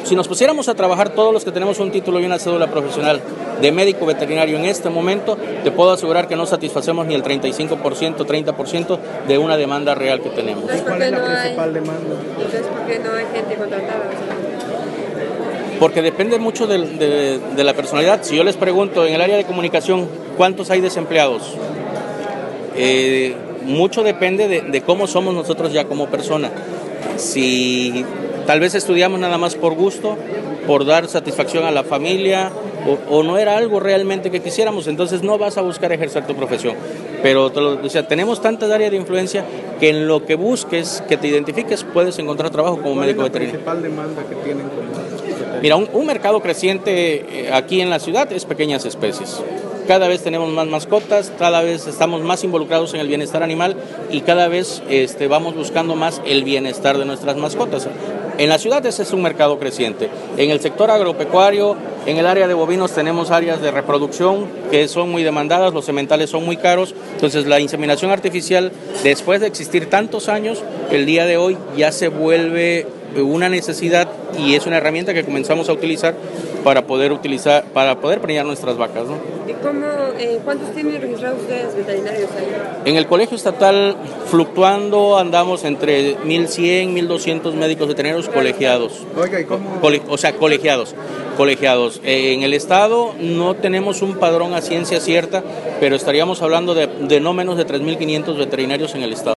Si nos pusiéramos a trabajar todos los que tenemos un título y una cédula profesional de médico veterinario en este momento, te puedo asegurar que no satisfacemos ni el 35%, 30% de una demanda real que tenemos. ¿Cuál es la principal demanda? Entonces, ¿por qué no hay gente contratada? Porque depende mucho de la personalidad. Si yo les pregunto en el área de comunicación, ¿cuántos hay desempleados? Mucho depende de cómo somos nosotros ya como persona. Si tal vez estudiamos nada más por gusto, por dar satisfacción a la familia, o no era algo realmente que quisiéramos, entonces no vas a buscar ejercer tu profesión. Pero tenemos tantas áreas de influencia que en lo que busques, que te identifiques, puedes encontrar trabajo como médico veterinario. ¿Cuál es la principal demanda que tienen como? Mira, un mercado creciente aquí en la ciudad es pequeñas especies. Cada vez tenemos más mascotas, cada vez estamos más involucrados en el bienestar animal y cada vez vamos buscando más el bienestar de nuestras mascotas. En la ciudad ese es un mercado creciente. En el sector agropecuario, en el área de bovinos tenemos áreas de reproducción que son muy demandadas, los sementales son muy caros, entonces la inseminación artificial, después de existir tantos años, el día de hoy ya se vuelve una necesidad y es una herramienta que comenzamos a utilizar para poder preñar nuestras vacas, ¿no? ¿Y cuántos tienen registrados ustedes veterinarios ahí? En el colegio estatal, fluctuando, andamos entre 1.100, 1.200 médicos veterinarios colegiados. Oiga, ¿y cómo? Colegiados. En el estado no tenemos un padrón a ciencia cierta, pero estaríamos hablando de no menos de 3.500 veterinarios en el estado.